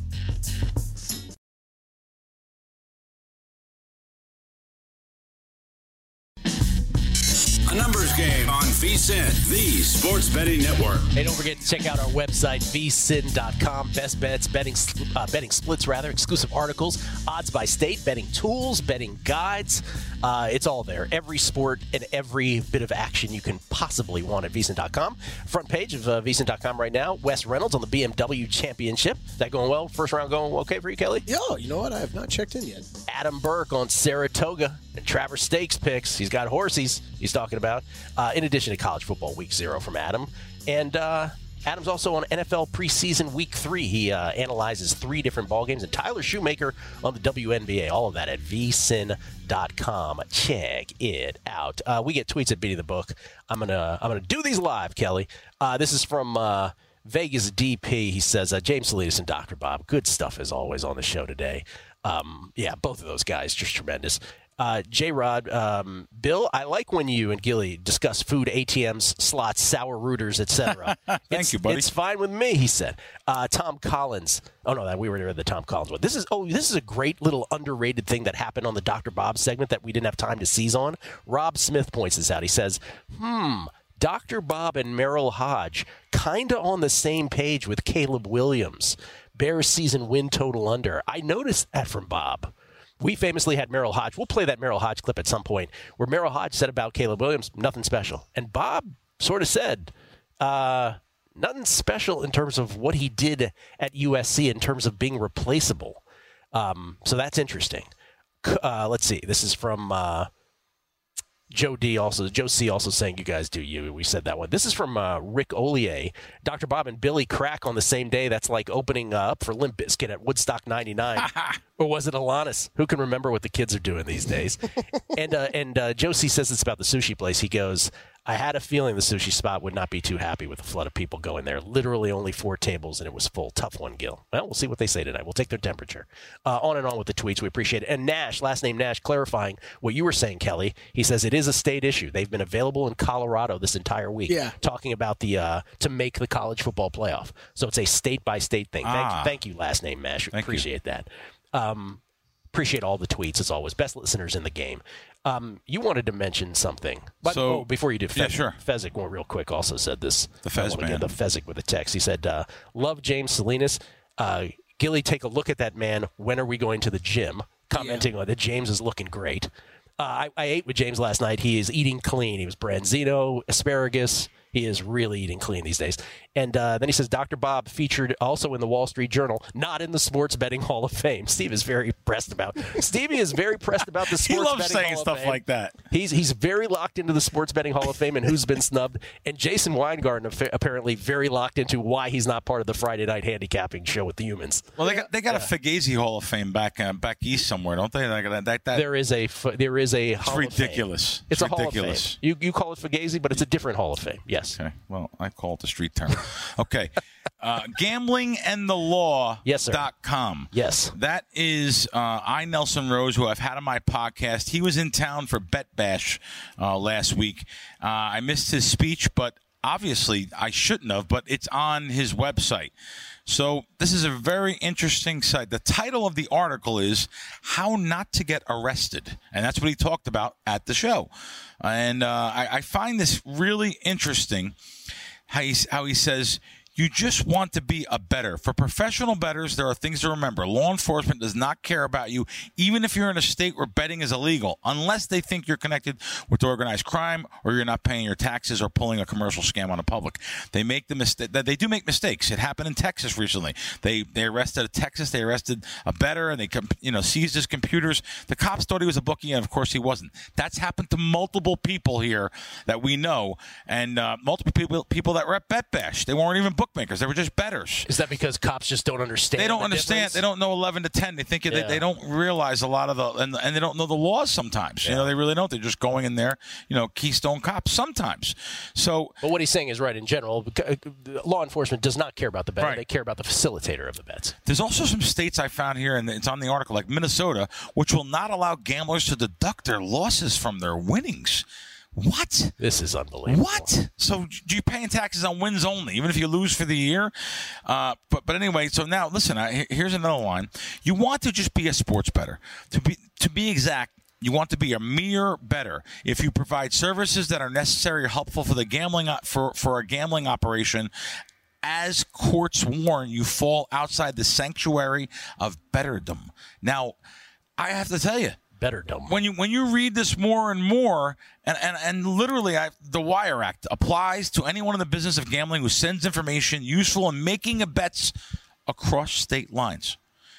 A numbers game on VSiN, the Sports Betting Network. Hey, don't forget to check out our website, V S I N dot com. Best bets, betting uh, betting splits, rather, exclusive articles, odds by state, betting tools, betting guides. Uh, it's all there. Every sport and every bit of action you can possibly want at V S I N dot com. Front page of uh, V S I N dot com right now. Wes Reynolds on the B M W Championship. Is that going well? First round going okay for you, Kelly? Yeah, you know what? I have not checked in yet. Adam Burke on Saratoga and Travers Stakes picks. He's got horsies he's talking about. Uh, in addition to college football week zero from Adam. And uh, Adam's also on N F L preseason week three. He uh, analyzes three different ball games. And Tyler Shoemaker on the W N B A. All of that at V S I N dot com. Check it out. Uh, we get tweets at Beating the Book. I'm gonna I'm gonna do these live, Kelly. Uh, this is from uh, Vegas D P. He says, uh, James Salinas and Doctor Bob. Good stuff as always on the show today. Um, yeah, both of those guys just tremendous. Uh, J-Rod, um, Bill, I like when you and Gilly discuss food, A T Ms, slots, sour rooters, et cetera. Thank it's, you, buddy. It's fine with me, he said. Uh, Tom Collins. Oh, no, that we were there at the Tom Collins one. This is, oh, this is a great little underrated thing that happened on the Doctor Bob segment that we didn't have time to seize on. Rob Smith points this out. He says, hmm, Doctor Bob and Merrill Hodge kind of on the same page with Caleb Williams. Bears season win total under. I noticed that from Bob. We famously had Merrill Hodge. We'll play that Merrill Hodge clip at some point where Merrill Hodge said about Caleb Williams, nothing special. And Bob sort of said, uh, nothing special in terms of what he did at U S C in terms of being replaceable. Um, so that's interesting. Uh, let's see. This is from uh, Joe D. Also, Joe C. also saying, you guys do you. We said that one. This is from uh, Rick Ollier. Doctor Bob and Billy Crack on the same day. That's like opening uh, up for Limp Bizkit at Woodstock ninety-nine. Or was it Alanis? Who can remember what the kids are doing these days? and uh, and uh, Joe C. says this about the sushi place. He goes, I had a feeling the sushi spot would not be too happy with a flood of people going there. Literally only four tables, and it was full. Tough one, Gil. Well, we'll see what they say tonight. We'll take their temperature. Uh, on and on with the tweets. We appreciate it. And Nash, last name Nash, clarifying what you were saying, Kelly. He says it is a state issue. They've been available in Colorado this entire week. Yeah. Talking about the uh, to make the college football playoff. So it's a state-by-state thing. Thank, Ah. you, thank you, last name Nash. Thank appreciate you. that. Um, appreciate all the tweets, as always. Best listeners in the game. Um, you wanted to mention something. But, So- oh, before you do, Fez- Yeah, sure. Fezzik, one real quick, also said this. The Fez I wanna man. give the Fezzik with a text. He said, uh, love James Salinas. Uh, Gilly, take a look at that man. When are we going to the gym? Commenting on that James is looking great. Uh, I, I ate with James last night. He is eating clean. He was branzino, asparagus. He is really eating clean these days. And uh, then he says, Doctor Bob featured also in the Wall Street Journal, not in the Sports Betting Hall of Fame. Steve is very pressed about. Stevie is very pressed about the He Sports loves Betting saying Hall of stuff Fame. like that. He's he's very locked into the Sports Betting Hall of Fame and who's been snubbed. And Jason Weingarten affa- apparently very locked into why he's not part of the Friday night handicapping show with the humans. Well, they got they got a Fugazi Hall of Fame back uh, back east somewhere, don't they? Like that, that, that, There is a f- there is a Hall of Fame. ridiculous. It's, It's a Hall ridiculous. of Fame. You you call it Fugazi, but it's a different Hall of Fame. Yes. Okay. Well, I call it the street term. Okay. Uh, gambling and the law Yes, sir. dot com. Yes. That is uh, I, Nelson Rose, who I've had on my podcast. He was in town for Bet Bash uh, last week. Uh, I missed his speech, but obviously I shouldn't have, but it's on his website. So this is a very interesting site. The title of the article is How Not to Get Arrested. And that's what he talked about at the show. And uh, I, I find this really interesting, how he, how he says, you just want to be a bettor. For professional bettors, there are things to remember. Law enforcement does not care about you, even if you're in a state where betting is illegal, unless they think you're connected with organized crime or you're not paying your taxes or pulling a commercial scam on the public. They make the mistake. They do make mistakes. It happened in Texas recently. They they arrested a Texas. They arrested a bettor and they you know seized his computers. The cops thought he was a bookie, and of course he wasn't. That's happened to multiple people here that we know, and uh, multiple people people that were at Bet Bash. They weren't even bookmakers. They were just bettors. Is that because cops just don't understand? They don't the understand. difference? They don't know eleven to ten. They think Yeah. they, they don't realize a lot of the and, and they don't know the laws sometimes. Yeah. You know, they really don't. They're just going in there, you know, Keystone Cops sometimes. So But what he's saying is right in general. beca- Law enforcement does not care about the bettor. Right. They care about the facilitator of the bets. there's also some states I found here, and it's on the article, like Minnesota, which will not allow gamblers to deduct their losses from their winnings. What? This is unbelievable. What? So you're paying taxes on wins only, even if you lose for the year? Uh, but but anyway, so now listen. I, here's another line. You want to just be a sports bettor. To be to be exact, you want to be a mere bettor. If you provide services that are necessary or helpful for the gambling for for a gambling operation, as courts warn, you fall outside the sanctuary of bettordom. Now, I have to tell you. Bettordom. When you when you read this more and more, and, and, and literally I, the Wire Act applies to anyone in the business of gambling who sends information useful in making a bets across state lines.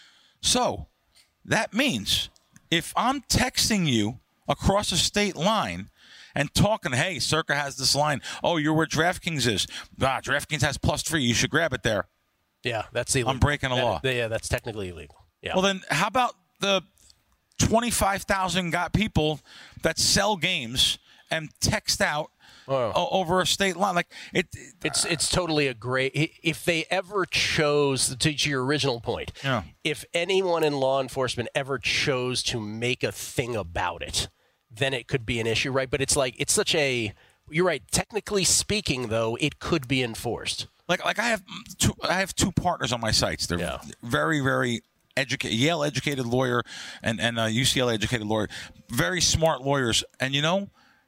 So that means if I'm texting you across a state line and talking, hey, Circa has this line. Oh, you're where DraftKings is. Ah, DraftKings has plus three. You should grab it there. Yeah, that's illegal. I'm breaking a that, law. Yeah, that's technically illegal. Yeah. Well, then how about the twenty-five thousand got people that sell games and text out oh. o- over a state line? Like it, it's it's totally a great. If they ever chose, to your original point, yeah. if anyone in law enforcement ever chose to make a thing about it, then it could be an issue, right? But it's like it's such a. You're right. Technically speaking, though, it could be enforced. Like like I have two, I have two partners on my sites. They're yeah. very very. Educated, Yale educated lawyer and, and a U C L A educated lawyer. Very smart lawyers. And, you know,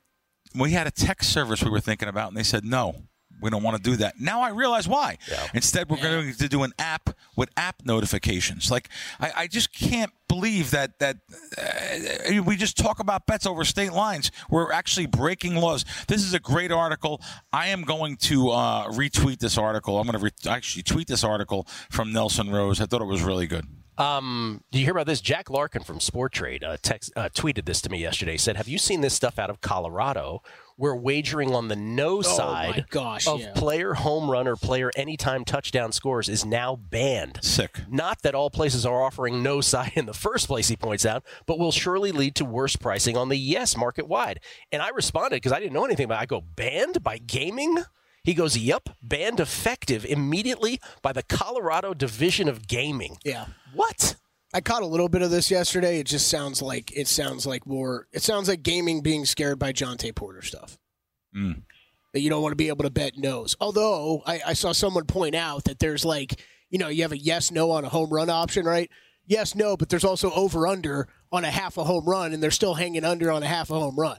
we had a text service we were thinking about, and they said, no, we don't want to do that. Now I realize why. Yeah. Instead, we're yeah. going to do an app with app notifications. Like, I, I just can't believe that that uh, we just talk about bets over state lines. We're actually breaking laws. This is a great article. I am going to uh, retweet this article. I'm going to re- actually tweet this article from Nelson Rose. I thought it was really good. Um, do you hear about this? Jack Larkin from Sport Trade uh, text, uh, tweeted this to me yesterday. Said, have you seen this stuff out of Colorado where wagering on the no oh side my gosh, of yeah. player home run or player anytime touchdown scores is now banned? Sick. Not that all places are offering no side in the first place, he points out, but will surely lead to worse pricing on the yes market wide. And I responded because I didn't know anything about it. I go, banned by gaming? He goes, yep, banned effective immediately by the Colorado Division of Gaming. Yeah. What? I caught a little bit of this yesterday. It just sounds like it sounds like more. It sounds like gaming being scared by Jonte Porter stuff. Mm. That you don't want to be able to bet no's. Although I, I saw someone point out that there's like, you know, you have a yes no on a home run option, right? Yes no, but there's also over under on a half a home run, and they're still hanging under on a half a home run.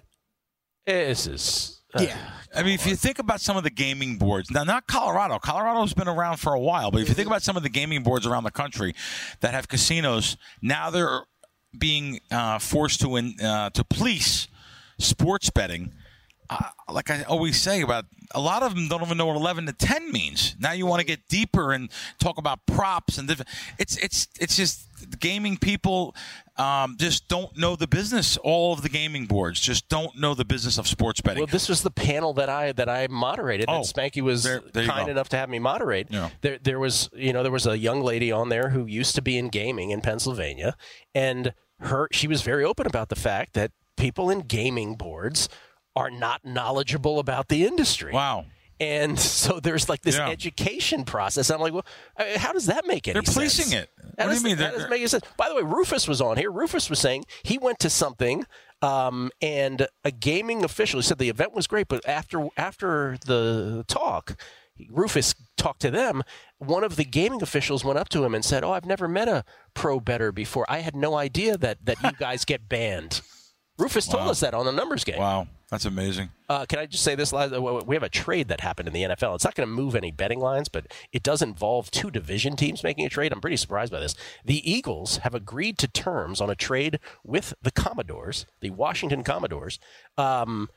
This is. Uh, yeah. I mean, if you think about some of the gaming boards, now not Colorado. Colorado's been around for a while, but if you think about some of the gaming boards around the country that have casinos, now they're being uh, forced to in, uh, to police sports betting. Uh, like I always say, about a lot of them don't even know what eleven to ten means. Now you want to get deeper and talk about props and different. It's it's it's just gaming people um, just don't know the business. All of the gaming boards just don't know the business of sports betting. Well, this was the panel that I that I moderated. Oh, that Spanky was there, there kind go. enough to have me moderate. Yeah. There there was you know there was a young lady on there who used to be in gaming in Pennsylvania, and her she was very open about the fact that people in gaming boards are not knowledgeable about the industry. Wow. And so there's like this yeah. education process. I'm like, well, how does that make any They're sense? policing it. How what does, do you mean? That doesn't make any sense. By the way, Rufus was on here. Rufus was saying he went to something, um, and a gaming official, he said the event was great, but after after the talk, Rufus talked to them. One of the gaming officials went up to him and said, oh, I've never met a pro bettor before. I had no idea that, that you guys get banned. Rufus wow. told us that on the numbers game. Wow. That's amazing. Uh, can I just say this? We have a trade that happened in the N F L. It's not going to move any betting lines, but it does involve two division teams making a trade. I'm pretty surprised by this. The Eagles have agreed to terms on a trade with the Commodores, the Washington Commodores. Um,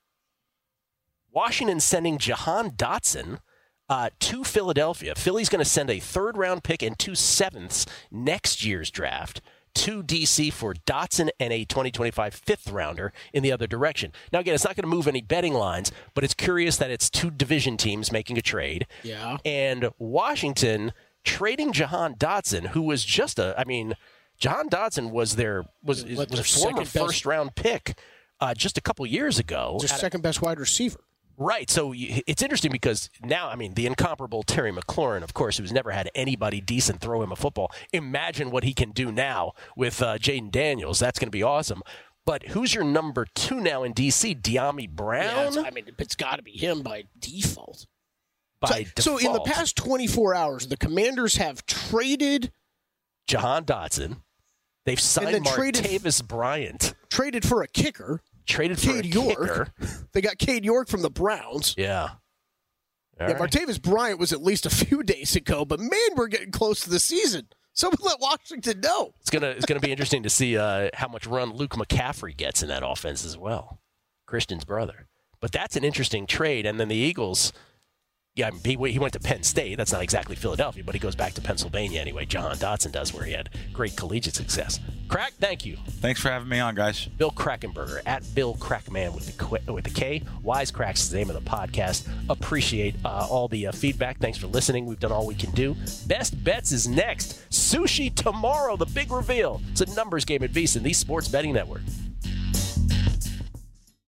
Washington sending Jahan Dotson uh, to Philadelphia. Philly's going to send a third-round pick and two sevenths next year's draft to D C for Dotson and a twenty twenty-five fifth rounder in the other direction. Now, again, it's not going to move any betting lines, but it's curious that it's two division teams making a trade. Yeah. And Washington trading Jahan Dotson, who was just a, I mean, Jahan Dotson was their, was, was a former first round pick uh, just a couple years ago. Just second best wide receiver. Right. So it's interesting because now, I mean, the incomparable Terry McLaurin, of course, who's never had anybody decent throw him a football. Imagine what he can do now with uh, Jaden Daniels. That's going to be awesome. But who's your number two now in D C? De'Ami Brown? Yeah, I mean, it's got to be him by default. By so, default. so in the past twenty-four hours, the Commanders have traded Jahan Dotson. They've signed Martavis Bryant. Traded for a kicker. Traded for Cade a York. kicker. They got Cade York from the Browns. Yeah. All yeah, right. Martavis Bryant was at least a few days ago, but man, we're getting close to the season. Someone let Washington know. It's gonna it's gonna be interesting to see uh, how much run Luke McCaffrey gets in that offense as well, Christian's brother. But that's an interesting trade. And then the Eagles, yeah, he, he went to Penn State. That's not exactly Philadelphia, but he goes back to Pennsylvania anyway. Jahan Dotson does, where he had great collegiate success. Crack, thank you. Thanks for having me on, guys. Bill Krackomberger, at Bill Crackman with the Qu- with the K. Wisecracks is the name of the podcast. Appreciate uh, all the uh, feedback. Thanks for listening. We've done all we can do. Best Bets is next. Sushi tomorrow, the big reveal. It's a numbers game at VSiN, the Sports Betting Network.